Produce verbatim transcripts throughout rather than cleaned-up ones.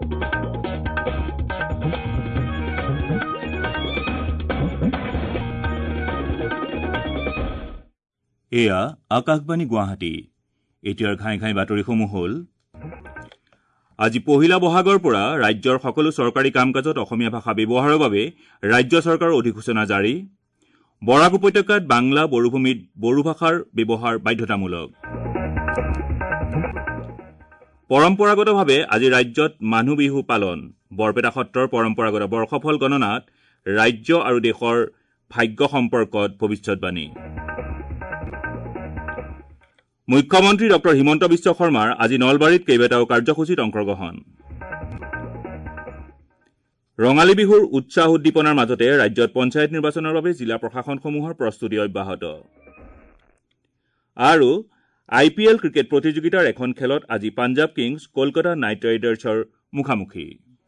এয়া আকাশবাণী গুৱাহাটী। এতিয়াৰ ঘাই ঘাই বাতৰিসমূহ হ'ল আজি পহিলা বহাগৰ পৰা ৰাজ্যৰ সকলো চৰকাৰী কাম কাজত অসমীয়া ভাষা ব্যৱহাৰৰ বাবে ৰাজ্য চৰকাৰৰ অধিসূচনা জাৰি। বৰাক উপত্যকাত বাংলা বড়োভূমিত বড়ো ভাষাৰ ব্যৱহাৰ বাধ্যতামূলক। পৰম্পৰাগতভাৱে আজি ৰাজ্যত মানুহ বিহু পালন। বৰপেটা সত্ৰৰ পৰম্পৰাগত বৰ্ষফল গণনাত ৰাজ্য আৰু দেশৰ ভাগ্য সম্পৰ্কত ভৱিষ্যৎবাণী। মুখ্যমন্ত্ৰী ডক্টৰ হিমন্ত বিশ্ব শৰ্মাৰ আজি নলবাৰীত কেইবাটাও কাৰ্যসূচীত অংশগ্ৰহণ। ৰঙালী বিহুৰ উৎসাহ উদ্দীপনাৰ মাজতে ৰাজ্যত পঞ্চায়ত নিৰ্বাচনৰ বাবে জিলা প্ৰশাসনসমূহৰ প্ৰস্তুতি অব্যাহত। আৰু আই পি এল ক্ৰিকেট প্ৰতিযোগিতাৰ এখন খেলত আজি পাঞ্জাৱ কিংছ কলকাতা নাইট ৰাইডাৰ্ছৰ মুখামুখি।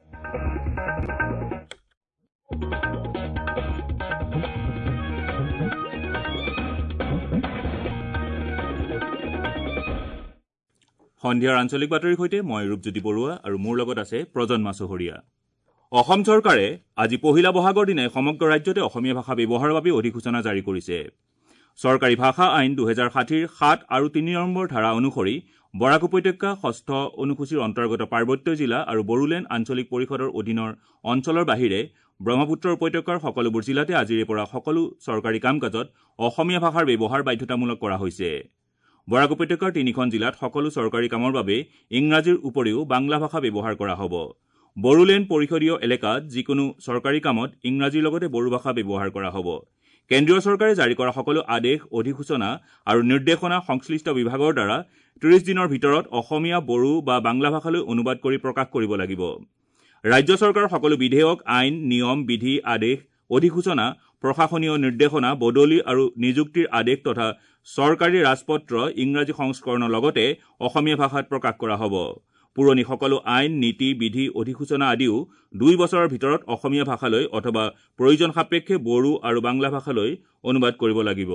সন্ধিয়াৰ আঞ্চলিক বাতৰিৰ সৈতে মই ৰূপজ্যোতি বৰুৱা আৰু মোৰ লগত আছে প্ৰজন্মা চহৰীয়া। অসম চৰকাৰে আজি পহিলা বহাগৰ দিনাই সমগ্ৰ ৰাজ্যতে অসমীয়া ভাষা ব্যৱহাৰৰ বাবে অধিসূচনা জাৰি কৰিছে। চৰকাৰী ভাষা আইন দুহেজাৰ ষাঠিৰ সাত আৰু তিনি নম্বৰ ধাৰা অনুসৰি বৰাক উপত্যকা ষষ্ঠ অনুসূচীৰ অন্তৰ্গত পাৰ্বত্য জিলা আৰু বড়োলেণ্ড আঞ্চলিক পৰিষদৰ অধীনৰ অঞ্চলৰ বাহিৰে ব্ৰহ্মপুত্ৰ উপত্যকাৰ সকলোবোৰ জিলাতে আজিৰে পৰা সকলো চৰকাৰী কাম কাজত অসমীয়া ভাষাৰ ব্যৱহাৰ বাধ্যতামূলক কৰা হৈছে। বৰাক উপত্যকাৰ তিনিখন জিলাত সকলো চৰকাৰী কামৰ বাবে ইংৰাজীৰ উপৰিও বাংলা ভাষা ব্যৱহাৰ কৰা হ'ব। বড়োলেণ্ড পৰিষদীয় এলেকাত যিকোনো চৰকাৰী কামত ইংৰাজীৰ লগতে বড়ো ভাষা ব্যৱহাৰ কৰা হ'ব। কেন্দ্ৰীয় চৰকাৰে জাৰি কৰা সকলো আদেশ, অধিসূচনা আৰু নিৰ্দেশনা সংশ্লিষ্ট বিভাগৰ দ্বাৰা ত্ৰিশ দিনৰ ভিতৰত অসমীয়া, বড়ো বা বাংলা ভাষালৈ অনুবাদ কৰি প্ৰকাশ কৰিব লাগিব। ৰাজ্য চৰকাৰৰ সকলো বিধেয়ক, আইন, নিয়ম, বিধি, আদেশ, অধিসূচনা, প্ৰশাসনীয় নিৰ্দেশনা, বদলি আৰু নিযুক্তিৰ আদেশ তথা চৰকাৰী ৰাজপত্ৰ ইংৰাজী সংস্কৰণৰ লগতে অসমীয়া ভাষাত প্ৰকাশ কৰা হ'ব। পুৰণি সকলো আইন, নীতি, বিধি, অধিসূচনা আদিও দুই বছৰৰ ভিতৰত অসমীয়া ভাষালৈ অথবা প্ৰয়োজন সাপেক্ষে বড়ো আৰু বাংলা ভাষালৈ অনুবাদ কৰিব লাগিব।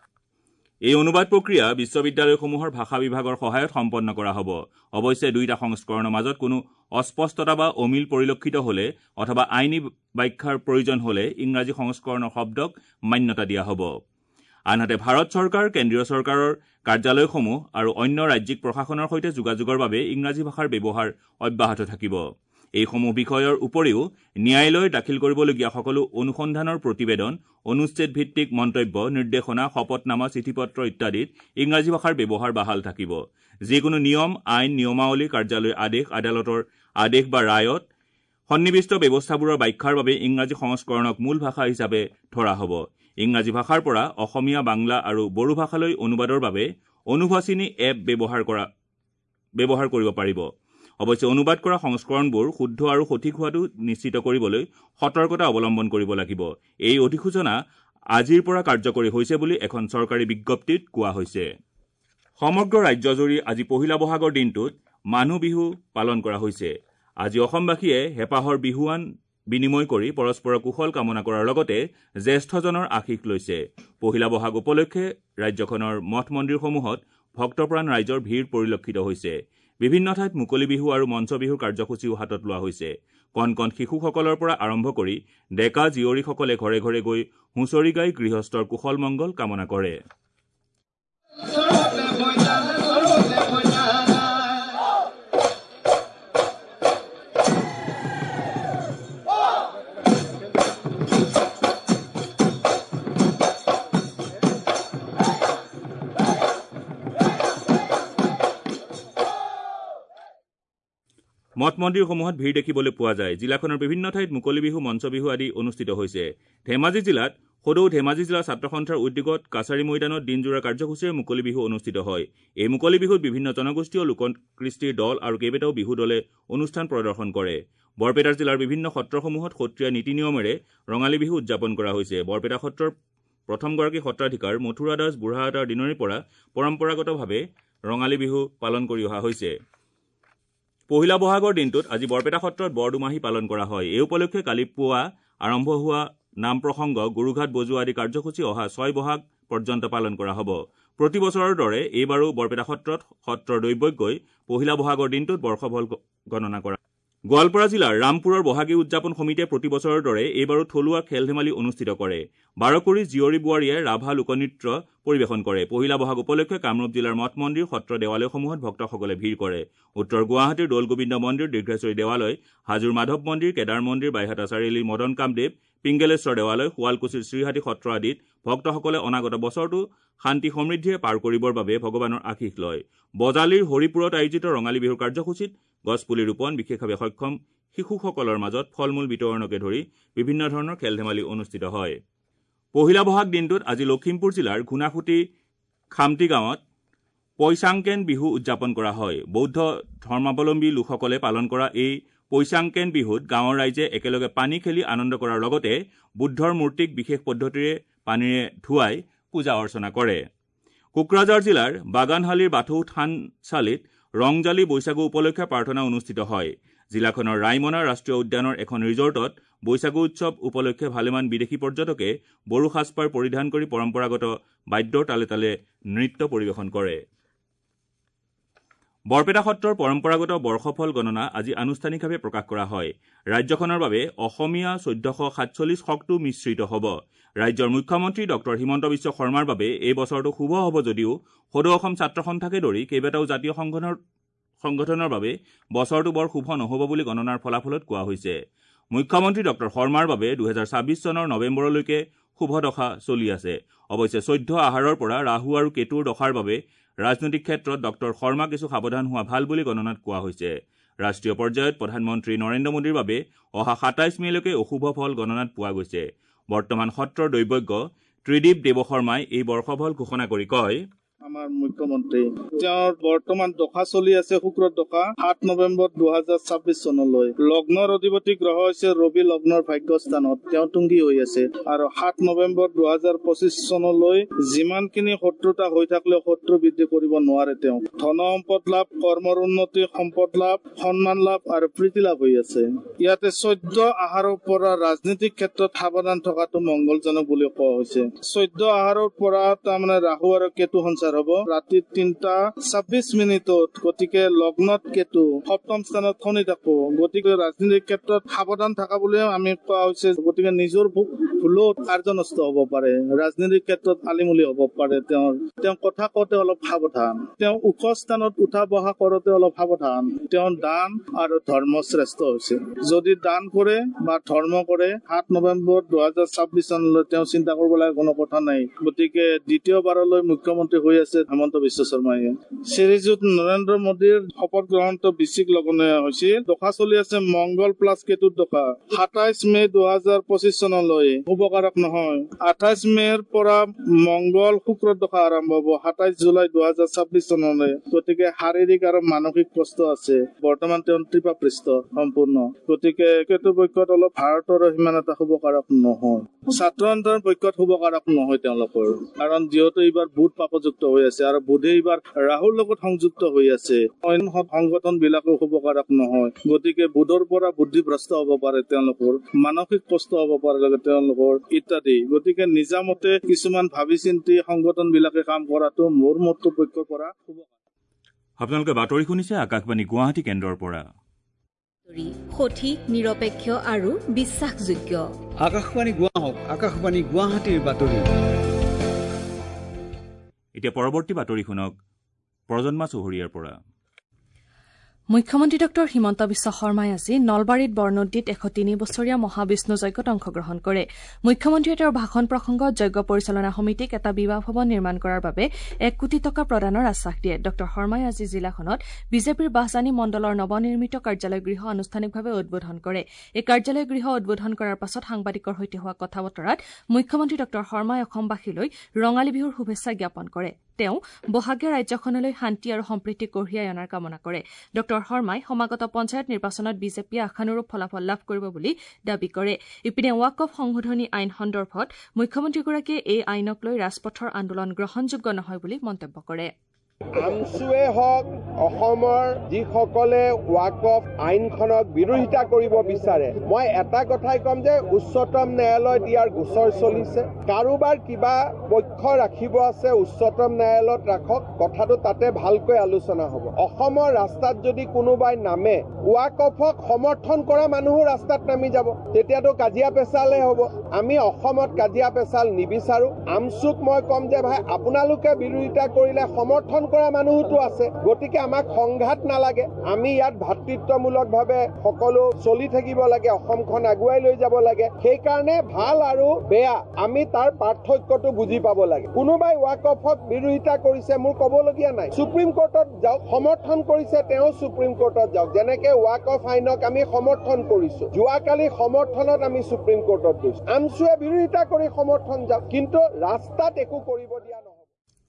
এই অনুবাদ প্ৰক্ৰিয়া বিশ্ববিদ্যালয়সমূহৰ ভাষা বিভাগৰ সহায়ত সম্পন্ন কৰা হ'ব। অৱশ্যে দুয়োটা সংস্কৰণৰ মাজত কোনো অস্পষ্টতা বা অমিল পৰিলক্ষিত হলে অথবা আইনী ব্যাখ্যাৰ প্ৰয়োজন হলে ইংৰাজী সংস্কৰণৰ শব্দক মান্যতা দিয়া হ'ব। আনহাতে ভাৰত চৰকাৰ, কেন্দ্ৰীয় চৰকাৰৰ কাৰ্যালয়সমূহ আৰু অন্য ৰাজ্যিক প্ৰশাসনৰ সৈতে যোগাযোগৰ বাবে ইংৰাজী ভাষাৰ ব্যৱহাৰ অব্যাহত থাকিব। এইসমূহ বিষয়ৰ উপৰিও ন্যায়ালয়ে দাখিল কৰিবলগীয়া সকলো অনুসন্ধানৰ প্ৰতিবেদন, অনুচ্ছেদ ভিত্তিক মন্তব্য, নিৰ্দেশনা, শপতনামা, চিঠিপত্ৰ ইত্যাদিত ইংৰাজী ভাষাৰ ব্যৱহাৰ বাহাল থাকিব। যিকোনো নিয়ম, আইন, নিয়মাৱলী, কাৰ্যালয় আদেশ, আদালতৰ আদেশ বা ৰায়ত সন্নিৱিষ্ট ব্যৱস্থাবোৰৰ ব্যাখ্যাৰ বাবে ইংৰাজী সংস্কৰণক মূল ভাষা হিচাপে ধৰা হ'ব। ইংৰাজী ভাষাৰ পৰা অসমীয়া, বাংলা আৰু বড়ো ভাষালৈ অনুবাদৰ বাবে অনুভাষিনী এপ ব্যৱহাৰ কৰা ব্যৱহাৰ কৰিব পাৰিব। অৱশ্যে অনুবাদ কৰা সংস্কৰণবোৰ শুদ্ধ আৰু সঠিক হোৱাটো নিশ্চিত কৰিবলৈ সতৰ্কতা অৱলম্বন কৰিব লাগিব। এই অধিসূচনা আজিৰ পৰা কাৰ্যকৰী হৈছে বুলি এখন চৰকাৰী বিজ্ঞপ্তিত কোৱা হৈছে। সমগ্ৰ ৰাজ্যজুৰি আজি পহিলা বহাগৰ দিনটোত মানুহ বিহু পালন কৰা হৈছে। আজি অসমবাসীয়ে হেঁপাহৰ বিহুৱান বিনিময় কৰি পৰস্পৰৰ কুশল কামনা কৰাৰ লগতে জ্যেষ্ঠজনৰ আশীষ লৈছে। পহিলা বহাগ উপলক্ষে ৰাজ্যখনৰ মঠ মন্দিৰসমূহত ভক্তপ্ৰাণ ৰাইজৰ ভিৰ পৰিলক্ষিত হৈছে। বিভিন্ন ঠাইত মুকলি বিহু আৰু মঞ্চ বিহুৰ কাৰ্যসূচীও হাতত লোৱা হৈছে। কণ কণ শিশুসকলৰ পৰা আৰম্ভ কৰি ডেকা জীয়ৰীসকলে ঘৰে ঘৰে গৈ হুঁচৰি গাই গৃহস্থৰ কুশল মংগল কামনা কৰে। মঠ মন্দিৰসমূহত ভিৰ দেখিবলৈ পোৱা যায়। জিলাখনৰ বিভিন্ন ঠাইত মুকলি বিহু, মঞ্চ বিহু আদি অনুষ্ঠিত হৈছে। ধেমাজি জিলাত সদৌ ধেমাজি জিলা ছাত্ৰ সন্থাৰ উদ্যোগত কাছাৰী মৈদানত দিনজোৰা কাৰ্যসূচীৰে মুকলি বিহু অনুষ্ঠিত হয়। এই মুকলি বিহুত বিভিন্ন জনগোষ্ঠী আৰু লোককৃষ্টিৰ দল আৰু কেইবাটাও বিহু দলে অনুষ্ঠান প্ৰদৰ্শন কৰে। বৰপেটা জিলাৰ বিভিন্ন সত্ৰসমূহত সত্ৰীয়া নীতি নিয়মেৰে ৰঙালী বিহু উদযাপন কৰা হৈছে। বৰপেটা সত্ৰৰ প্ৰথমগৰাকী সত্ৰাধিকাৰ মথুৰা দাস বুঢ়াহাটৰ দিনৰে পৰা পৰম্পৰাগতভাৱে ৰঙালী বিহু পালন কৰি অহা হৈছে। পহিলা বহাগৰ দিনটোত আজি বৰপেটা সত্ৰত বৰদুমাহী পালন কৰা হয়। এই উপলক্ষে কালি পুৱা আৰম্ভ হোৱা নাম প্ৰসংগ, গুৰুঘাট বজোৱা আদি কাৰ্যসূচী অহা ছয় বহাগ পৰ্যন্ত পালন কৰা হ'ব। প্ৰতি বছৰৰ দৰে এইবাৰো বৰপেটা সত্ৰত সত্ৰৰ দৈৱজ্ঞই পহিলা বহাগৰ দিনটোত বৰ্ষফল গণনা কৰা গোৱালপাৰা জিলাৰ ৰামপুৰৰ বহাগী উদযাপন সমিতিয়ে প্ৰতি বছৰৰ দৰে এইবাৰো থলুৱা খেল ধেমালি অনুষ্ঠিত কৰে। বাৰকুৰি জীয়ৰী বোৱাৰীয়ে ৰাভা লোকনৃত্য পৰিৱেশন কৰে। পহিলা বহাগ উপলক্ষে কামৰূপ জিলাৰ মঠ মন্দিৰ সত্ৰ দেৱালয়সমূহত ভক্তসকলে ভিৰ কৰে। উত্তৰ গুৱাহাটীৰ দৌল গোবিন্দ মন্দিৰ, দীৰ্ঘেশ্বৰী দেৱালয়, হাজোৰ মাধৱ মন্দিৰ, কেদাৰ মন্দিৰ, বাইহাটা চাৰিআলিৰ মদন কামদেৱ, পিংগেলেশ্বৰ দেৱালয়, শুৱালকুছিৰ শ্ৰীহাটী সত্ৰ আদিত ভক্তসকলে অনাগত বছৰটো শান্তি সমৃদ্ধিৰে পাৰ কৰিবৰ বাবে ভগৱানৰ আশীষ লয়। বজালিৰ হৰিপুৰত আয়োজিত ৰঙালী বিহুৰ কাৰ্যসূচীত গছপুলি ৰোপণ, বিশেষভাৱে সক্ষম শিশুসকলৰ মাজত ফল মূল বিতৰণকে ধৰি বিভিন্ন ধৰণৰ খেল ধেমালি অনুষ্ঠিত হয়। পহিলা বহাগ দিনটোত আজি লখিমপুৰ জিলাৰ ঘুনাসুতি খামটি গাঁৱত পৈচাংকেন বিহু উদযাপন কৰা হয়। বৌদ্ধ ধৰ্মাৱলম্বী লোকসকলে পালন কৰা এই পৈচাংকেন বিহুত গাঁৱৰ ৰাইজে একেলগে পানী খেলি আনন্দ কৰাৰ লগতে বুদ্ধৰ মূৰ্তিক বিশেষ পদ্ধতিৰে পানীৰে ধুৱাই পূজা অৰ্চনা কৰে। কোকৰাঝাৰ জিলাৰ বাগানহালীৰ বাথৌ থানচালিত ৰংজালি বৈশাগু উপলক্ষে প্ৰাৰ্থনা অনুষ্ঠিত হয়। জিলাখনৰ ৰাইমনা ৰাষ্ট্ৰীয় উদ্যানৰ এখন ৰিজৰ্টত বৈশাগু উৎসৱ উপলক্ষে ভালেমান বিদেশী পৰ্যটকে বড়ো সাজপাৰ পৰিধান কৰি পৰম্পৰাগত বাদ্যৰ তালে তালে নৃত্য পৰিৱেশন কৰে। বৰপেটা সত্ৰৰ পৰম্পৰাগত বৰ্ষফল গণনা আজি আনুষ্ঠানিকভাৱে প্ৰকাশ কৰা হয়। ৰাজ্যখনৰ বাবে অসমীয়া চৈধ্যশ সাতচল্লিছ শকটো মিশ্ৰিত হ'ব। ৰাজ্যৰ মুখ্যমন্ত্ৰী ডক্টৰ হিমন্ত বিশ্ব শৰ্মাৰ বাবে এই বছৰটো শুভ হ'ব যদিও সদৌ অসম ছাত্ৰ সন্থাকে ধৰি কেইবাটাও জাতীয় সংগঠনৰ সংগঠনৰ বাবে বছৰটো বৰ শুভ নহ'ব বুলি গণনাৰ ফলাফলত কোৱা হৈছে। মুখ্যমন্ত্ৰী ডক্টৰ শৰ্মাৰ বাবে দুহেজাৰ ছাব্বিছ চনৰ নৱেম্বৰলৈকে শুভ দশা চলি আছে। অৱশ্যে চৈধ্য আহাৰৰ পৰা ৰাহু আৰু কেতুৰ দশাৰ বাবে ৰাজনৈতিক ক্ষেত্ৰত ডক্টৰ শৰ্মা কিছু সাৱধান হোৱা ভাল বুলি গণনাত কোৱা হৈছে। ৰাষ্ট্ৰীয় পৰ্যায়ত প্ৰধানমন্ত্ৰী নৰেন্দ্ৰ মোদীৰ বাবে অহা সাতাইছ মেলৈকে অশুভ ফল গণনাত পোৱা গৈছে। বৰ্তমান সত্ৰৰ দৈৱজ্ঞ ত্ৰিদীপ দেৱশৰ্মাই এই বৰ্ষফল ঘোষণা কৰি কয়, আমাৰ মুখ্যমন্ত্ৰী তেওঁৰ বৰ্তমান দশা চলি আছে শুক্ৰৰ দশা সাত নৱেম্বৰ দুহেজাৰ ছাব্বিছ চনলৈ। লগ্নৰ অধিপতি গ্ৰহ হৈছে ৰবি, লগ্নৰ ভাগ্যস্থানত তেওঁ তুংগী হৈ আছে আৰু সাত নৱেম্বৰ দুহেজাৰ পঁচিছ চনলৈ যিমানখিনি শত্ৰুতা হৈ থাকিলেও শত্ৰু বৃদ্ধি কৰিব নোৱাৰে। তেওঁ ধন সম্পদ লাভ, কৰ্মৰ উন্নতি, সম্পদ লাভ, সন্মান লাভ আৰু প্ৰীতি লাভ হৈ আছে। ইয়াতে চৈধ্য আহাৰৰ পৰা ৰাজনৈতিক ক্ষেত্ৰত সাৱধান থকাটো মংগলজনক বুলি কোৱা হৈছে। চৈধ্য আহাৰৰ পৰা তাৰমানে ৰাহু আৰু কেতু সঞ্চাৰ হ'ব ৰাতি তিনটা ছাব্বিছ মিনিটত। গতিকে লগ্নত কেতু, সপ্তম স্থানত শনি থাকো। গতিকে ৰাজনৈতিক ক্ষেত্ৰত সাৱধান থকা বুলিয়ে আমি কোৱা হৈছে। গতিকে নিজৰ ভুলত কাৰ্যনষ্ট হ'ব পাৰে, ৰাজনৈতিক ক্ষেত্ৰত আলিমুলি হ'ব পাৰে। তেওঁৰ তেওঁ কথা কওঁতে অলপ সাৱধান, তেওঁ ওখ স্থানত উঠা বহা কৰোতে অলপ সাৱধান। তেওঁ দান আৰু ধৰ্ম শ্ৰেষ্ঠ হৈছে। যদি দান কৰে বা ধৰ্ম কৰে সাত নৱেম্বৰ দুহেজাৰ ছাব্বিছ চনলৈ তেওঁ চিন্তা কৰিব লাগে কোনো কথা নাই। গতিকে দ্বিতীয়বাৰলৈ মুখ্যমন্ত্ৰী হৈ আছে হিমন্ত বিশ্ব শৰ্মাই। শ্ৰীযুত নৰেন্দ্ৰ মোদীৰ শপত গ্ৰহণটো বৃশ্চিক লগ্নে হৈছিল। দশা চলি আছে মংগল প্লাছ কেতুৰ দশা। সাতাইছ মে দুহেজাৰ পঁচিছ চনলৈ শুভকাৰক নহয়। আঠাইছ মেৰ পৰা মংগল শুক্ৰৰ দশা আৰম্ভ হ'ব সাতাইছ জুলাই দুহেজাৰ ছাব্বিছ চনলৈ। গতিকে শাৰীৰিক আৰু মানসিক কষ্ট আছে। বৰ্তমান তেওঁ ত্ৰিপাপৃষ্ঠ সম্পূৰ্ণ। গতিকে কেতুৰ পক্ষত অলপ ভাৰতৰ সিমান এটা শুভকাৰক নহয়। ছাত্ৰ সন্থাৰ পক্ষত শুভকাৰক নহয় তেওঁলোকৰ, কাৰণ যিহেতু এইবাৰ বুধ পাপযুক্ত হৈ আছে আৰু বুধে এইবাৰ ৰাহুৰ লগত সংযুক্ত হৈ আছে। অন্য সংগঠন বিলাকো শুভকাৰক নহয়। গতিকে বুধৰ পৰা বুদ্ধিভ্ৰষ্ট হ'ব পাৰে, তেওঁলোকৰ মানসিক কষ্ট হ'ব পাৰে তেওঁলোকৰ ইত্যাদি। গতিকে নিজামতে কিছুমান ভাবি চিন্তি সংগঠন বিলাকে কাম কৰাটো মোৰ মতৰ পক্ষৰ পৰা শুভ। আপোনালোকে বাতৰি শুনিছে আকাশবাণী গুৱাহাটী কেন্দ্ৰৰ পৰা। সঠিক, নিৰপেক্ষ আৰু বিশ্বাসযোগ্য আকাশবাণী গুৱাহাটী আকাশবাণী গুৱাহাটীৰ বাতৰি। এতিয়া পৰৱৰ্তী বাতৰি শুনক প্ৰজন্মা চৌহৰীয়াৰ পৰা। মুখ্যমন্ত্ৰী ডক্টৰ হিমন্ত বিশ্ব শৰ্মাই আজি নলবাৰীত বৰনদীত এশ তিনি বছৰীয়া মহাবিষ্ণু যজ্ঞত অংশগ্ৰহণ কৰে। মুখ্যমন্ত্ৰীয়ে তেওঁৰ ভাষণ প্ৰসংগত যজ্ঞ পৰিচালনা সমিতিক এটা বিবাহ ভৱন নিৰ্মাণ কৰাৰ বাবে এক কোটি টকা প্ৰদানৰ আশ্বাস দিয়ে। ডক্টৰ শৰ্মাই আজি জিলাখনত বিজেপিৰ বাহজানী মণ্ডলৰ নৱনিৰ্মিত কাৰ্যালয় গৃহ আনুষ্ঠানিকভাৱে উদ্বোধন কৰে। এই কাৰ্যালয় গৃহ উদ্বোধন কৰাৰ পাছত সাংবাদিকৰ সৈতে হোৱা কথা বতৰাত মুখ্যমন্ত্ৰী ডক্টৰ শৰ্মাই অসমবাসীলৈ ৰঙালী বিহুৰ শুভেচ্ছা জ্ঞাপন কৰে। তেওঁ বহাগীয়া ৰাজ্যখনলৈ শান্তি আৰু সম্প্ৰীতি কঢ়িয়াই অনাৰ কামনা কৰে। ডক্টৰ শৰ্মাই সমাগত পঞ্চায়ত নিৰ্বাচনত বিজেপিয়ে আশানুৰূপ ফলাফল লাভ কৰিব বুলি দাবী কৰে। ইপিনে ৱাকফ সংশোধনী আইন সন্দৰ্ভত মুখ্যমন্ত্ৰীগৰাকীয়ে এই আইনক লৈ ৰাজপথৰ আন্দোলন গ্ৰহণযোগ্য নহয় বুলি মন্তব্য কৰে। আমচুৱে হওক অসমৰ যিসকলে ৱাকফ আইনখনক বিৰোধিতা কৰিব বিচাৰে, মই এটা কথাই ক'ম যে উচ্চতম ন্যায়ালয়ত ইয়াৰ গোচৰ চলিছে। কাৰোবাৰ কিবা পক্ষ ৰাখিব আছে উচ্চতম ন্যায়ালয়ত ৰাখক, কথাটো তাতে ভালকৈ আলোচনা হ'ব। অসমৰ ৰাস্তাত যদি কোনোবাই নামে, ৱাকফক সমৰ্থন কৰা মানুহো ৰাস্তাত নামি যাব, তেতিয়াতো কাজিয়া পেচালহে হ'ব। আমি অসমত কাজিয়া পেচাল নিবিচাৰো। আমচুক মই ক'ম যে ভাই আপোনালোকে বিৰোধিতা কৰিলে সমৰ্থন কৰা মানুহতো আছে, গতিকে আমাক সংঘাত নালাগে। আমি ইয়াত ভাতৃত্বমূলকভাৱে সকলো চলি থাকিব লাগে, অসমখন আগুৱাই লৈ যাব লাগে। সেইকাৰণে ভাল আৰু বেয়া আমি তাৰ পাৰ্থক্যটো বুজি পাব লাগে। কোনোবাই ৱাকফক বিৰোধিতা কৰিছে, মোৰ ক'বলগীয়া নাই, সুপ্ৰিম কোৰ্টত যাওক। সমৰ্থন কৰিছে তেওঁ সুপ্ৰিম কোৰ্টত যাওক। যেনেকে ৱাকফ আইনক আমি সমৰ্থন কৰিছো, যোৱাকালি সমৰ্থনত আমি সুপ্ৰিম কোৰ্টত গৈছো। আমচুৱে বিৰোধিতা কৰি সমৰ্থন যাওক, কিন্তু ৰাস্তাত একো কৰিব দিয়া নহয়।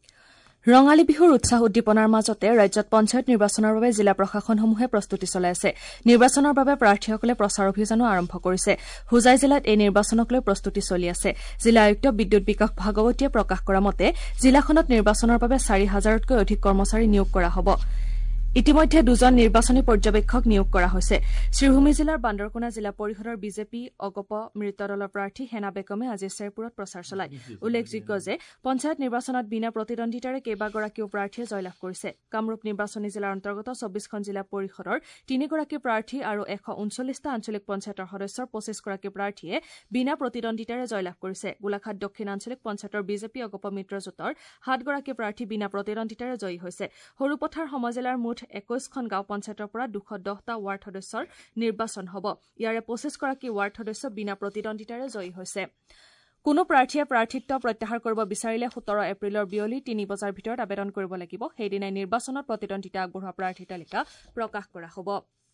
ৰঙালী বিহুৰ উৎসাহ উদ্দীপনাৰ মাজতে ৰাজ্যত পঞ্চায়ত নিৰ্বাচনৰ বাবে জিলা প্ৰশাসনসমূহে প্ৰস্তুতি চলাই আছে। নিৰ্বাচনৰ বাবে প্ৰাৰ্থীসকলে প্ৰচাৰ অভিযানো আৰম্ভ কৰিছে। হোজাই জিলাত এই নিৰ্বাচনক লৈ প্ৰস্তুতি চলি আছে। জিলা আয়ুক্ত বিদ্যুৎ বিকাশ ভাগৱতীয়ে প্ৰকাশ কৰা মতে জিলাখনত নিৰ্বাচনৰ বাবে চাৰি হাজাৰতকৈ অধিক কৰ্মচাৰী নিয়োগ কৰা হ'ব। ইতিমধ্যে দুজন নিৰ্বাচনী পৰ্যবেক্ষক নিয়োগ কৰা হৈছে। শ্ৰীভূমি জিলাৰ বান্দৰকোনা জিলা পৰিষদৰ বিজেপি অগপ মৃত দলৰ প্ৰাৰ্থী হেনা বেগমে আজি শ্বেৰপুৰত প্ৰচাৰ চলায়। উল্লেখযোগ্য যে পঞ্চায়ত নিৰ্বাচনত বিনা প্ৰতিদ্বন্দ্বিতাৰে কেইবাগৰাকীও প্ৰাৰ্থীয়ে জয়লাভ কৰিছে। কামৰূপ নিৰ্বাচনী জিলাৰ অন্তৰ্গত চৌবিশখন জিলা পৰিষদৰ তিনিগৰাকী প্ৰাৰ্থী আৰু এশ ঊনচল্লিছটা আঞ্চলিক পঞ্চায়তৰ সদস্যৰ পঁচিছগৰাকী প্ৰাৰ্থীয়ে বিনা প্ৰতিদ্বন্দ্বিতাৰে জয়লাভ কৰিছে। গোলাঘাট দক্ষিণ আঞ্চলিক পঞ্চায়তৰ বিজেপি অগপ মিত্ৰজোঁটৰ সাতগৰাকী প্ৰাৰ্থী বিনা প্ৰতিদ্বন্দ্বিতাৰে জয়ী হৈছে। সৰুপথাৰ সমজিলাৰ মুঠ একৈশখন গাঁও পঞ্চায়তৰ পৰা দুশ দহটা ৱাৰ্ড সদস্যৰ নিৰ্বাচন হ'ব। ইয়াৰে পঁচিছগৰাকী ৱাৰ্ড সদস্য বিনা প্ৰতিদ্বন্দ্বিতাৰে জয়ী হৈছে। কোনো প্ৰাৰ্থীয়ে প্ৰাৰ্থিত্ব প্ৰত্যাহাৰ কৰিব বিচাৰিলে সোতৰ এপ্ৰিলৰ বিয়লি তিনি বজাৰ ভিতৰত আবেদন কৰিব লাগিব। সেইদিনাই নিৰ্বাচনত প্ৰতিদ্বন্দ্বিতা আগবঢ়োৱা প্ৰাৰ্থীৰ তালিকা প্ৰকাশ কৰা হ'ব।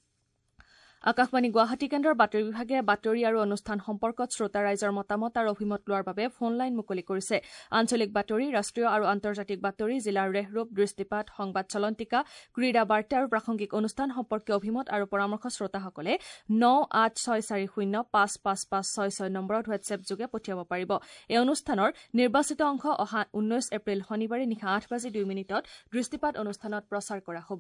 আকাশবাণী গুৱাহাটী কেন্দ্ৰৰ বাতৰি বিভাগে বাতৰি আৰু অনুষ্ঠান সম্পৰ্কত শ্ৰোতা ৰাইজৰ মতামত আৰু অভিমত লোৱাৰ বাবে ফোন লাইন মুকলি কৰিছে। আঞ্চলিক বাতৰি, ৰাষ্ট্ৰীয় আৰু আন্তৰ্জাতিক বাতৰি, জিলাৰ ৰেহৰূপ, দৃষ্টিপাত, সংবাদ চলন্তিকা, ক্ৰীড়া বাৰ্তা আৰু প্ৰাসংগিক অনুষ্ঠান সম্পৰ্কীয় অভিমত আৰু পৰামৰ্শ শ্ৰোতাসকলে ন আঠ ছয় চাৰি শূন্য পাঁচ পাঁচ পাঁচ ছয় ছয় নম্বৰত হোৱাটছএপ যোগে পঠিয়াব পাৰিব। এই অনুষ্ঠানৰ নিৰ্বাচিত অংশ অহা ঊনৈশ এপ্ৰিল শনিবাৰে নিশা আঠ বাজি দুই মিনিটত দৃষ্টিপাত অনুষ্ঠানত প্ৰচাৰ কৰা হ'ব।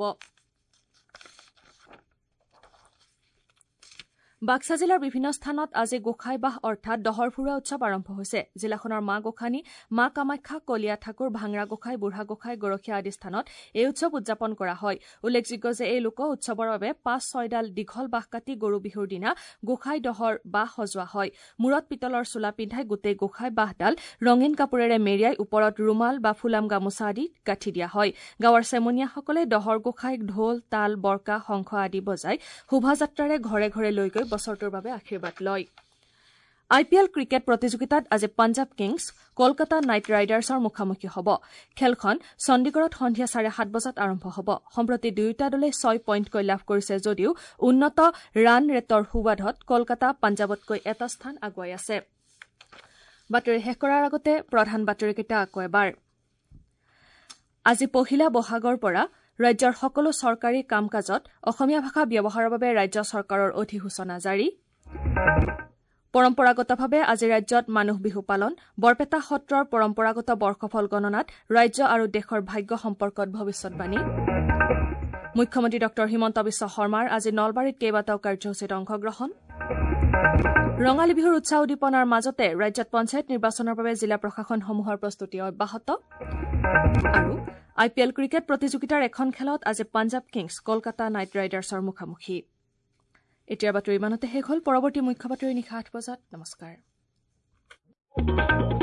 বাক্সা জিলাৰ বিভিন্ন স্থানত আজি গোঁসাই বাহ অৰ্থাৎ দহৰ ফুৰোৱা উৎসৱ আৰম্ভ হৈছে। জিলাখনৰ মা গোসানী, মা কামাখ্যা, কলীয়া ঠাকুৰ, ভাংৰা গোসাই, বুঢ়া গোসাই, গৰখীয়া আদি স্থানত এই উৎসৱ উদযাপন কৰা হয়। উল্লেখযোগ্য যে এই লোক উৎসৱৰ বাবে পাঁচ ছয়ডাল দীঘল বাঁহ কাটি গৰু বিহুৰ দিনা গোসাই দহৰ বাঁহ সজোৱা হয়। মূৰত পিতলৰ চোলা পিন্ধাই গোটেই গোসাই বাঁহডাল ৰঙীন কাপোৰেৰে মেৰিয়াই ওপৰত ৰুমাল বা ফুলাম গামোচা আদি গাঁঠি দিয়া হয়। গাঁৱৰ চেমনীয়াসকলে দহৰ গোসাইক ঢোল, তাল, বৰকা, শংখ আদি বজাই শোভাযাত্ৰাৰে ঘৰে ঘৰে লৈ গৈ বছৰটোৰ বাবে আশীৰ্বাদ লয়। আই পি এল ক্ৰিকেট প্ৰতিযোগিতাত আজি পঞ্জাৱ কিংছ কলকাতা নাইট ৰাইডাৰ্ছৰ মুখামুখি হ'ব। খেলখন চণ্ডীগড়ত সন্ধিয়া চাৰে সাত বজাত আৰম্ভ হ'ব। সম্প্ৰতি দুয়োটা দলে ছয় পইণ্টকৈ লাভ কৰিছে যদিও উন্নত ৰান ৰেটৰ সুবাদত কলকাতা পঞ্জাৱতকৈ এটা স্থান আগুৱাই আছে। বাতৰি শেষ কৰাৰ আগতে প্ৰধান বাতৰিকেইটা আকৌ এবাৰ। আজি পহিলা বহাগৰ পৰা ৰাজ্যৰ সকলো চৰকাৰী কাম কাজত অসমীয়া ভাষা ব্যৱহাৰৰ বাবে ৰাজ্য চৰকাৰৰ অধিসূচনা জাৰি। পৰম্পৰাগতভাৱে আজি ৰাজ্যত মানুহ বিহু পালন। বৰপেটা সত্ৰৰ পৰম্পৰাগত বৰ্ষফল গণনাত ৰাজ্য আৰু দেশৰ ভাগ্য সম্পৰ্কত ভৱিষ্যৎবাণী। মুখ্যমন্ত্ৰী ডঃ হিমন্ত বিশ্ব শৰ্মাৰ আজি নলবাৰীত কেইবাটাও কাৰ্যসূচীত অংশগ্ৰহণ। ৰঙালী বিহুৰ উৎসাহ উদ্দীপনাৰ মাজতে ৰাজ্যত পঞ্চায়ত নিৰ্বাচনৰ বাবে জিলা প্ৰশাসনসমূহৰ প্ৰস্তুতি অব্যাহত। আৰু আই পি এল ক্ৰিকেট প্ৰতিযোগিতাৰ এখন খেলত আজি পঞ্জাৱ কিংছ কলকাতা নাইট ৰাইডাৰ্ছৰ মুখামুখি। এতিয়াৰ বাতৰি ইমানতে শেষ হ'ল। পৰৱৰ্তী মুখ্য বাতৰি নিশা আঠ বজাত। নমস্কাৰ।